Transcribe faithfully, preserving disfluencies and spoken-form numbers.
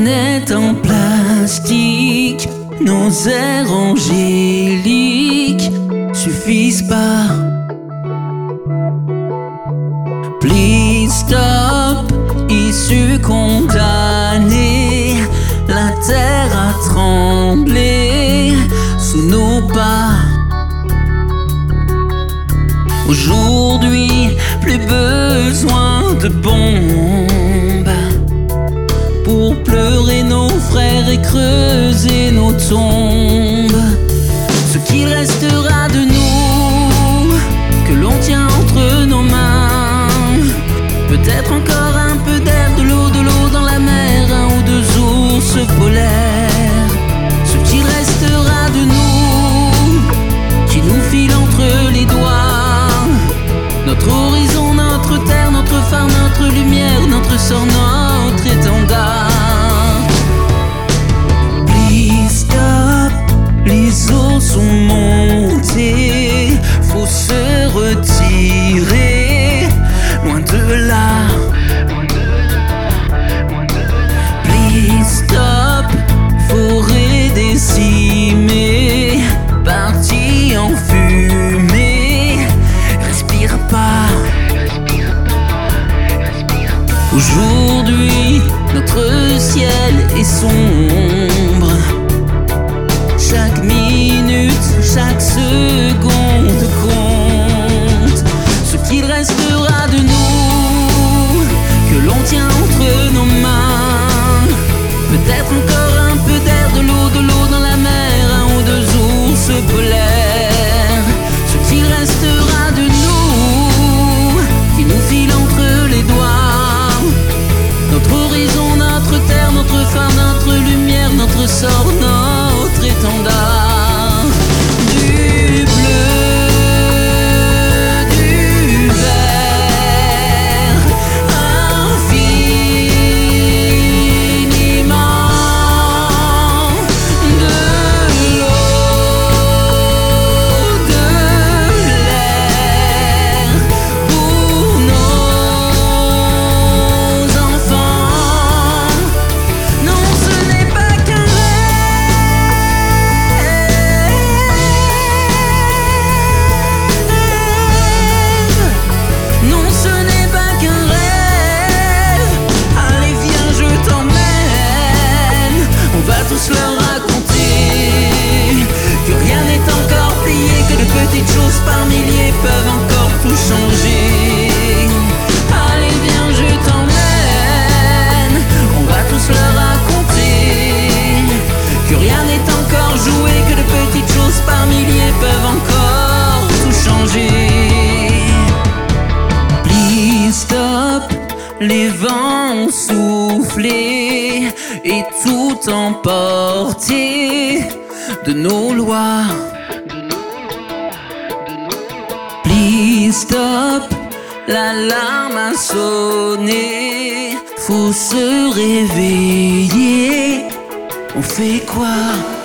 planète en plastique, nos airs angéliques suffisent pas. Please stop, issu condamné, la terre a tremblé sous nos pas. Aujourd'hui, plus besoin de bombes pour pleurer nos frères et creuser nos tombes. Ce qu'il restera de nous, que l'on tient entre nos mains, peut-être encore un peu d'air, de l'eau, de l'eau dans la mer, un ou deux ours polaires. Ce qu'il restera de nous, qui nous file entre les doigts, notre horizon, notre terre, notre phare, notre lumière, notre sort, notre étendard. Please stop, les eaux sont montées, faut se retirer, loin de là. Please stop, forêt décimée, partie en fumée, respire pas. Aujourd'hui, notre ciel est sombre. Chaque minute, chaque seconde compte. Ce qu'il restera de nous, que l'on tient entre nos mains, peut-être encore un peu d'air, de l'eau, de l'eau dans la mer, un ou deux ours polaires. Ce qu'il restera de nous, qui nous file entre les doigts, notre horizon, notre terre, notre phare, notre lumière, notre sort, notre étendard. Du bleu, du vert, infiniment, de l'eau, de l'air, pour nos enfants. Non, ce n'est pas qu'un rêve. Non, ce n'est pas qu'un rêve. Allez, viens, je t'emmène. On va tous leur raconter que rien n'est encore plié, que de petites choses par milliers peuvent encore tout changer. Allez, viens, je t'emmène. On va tous leur raconter que rien n'est encore joué, que de petites choses par milliers peuvent encore tout changer. Please stop, les vents ont soufflé et tout emporté de nos lois. Please stop, l'alarme a sonné, faut se réveiller. On fait quoi?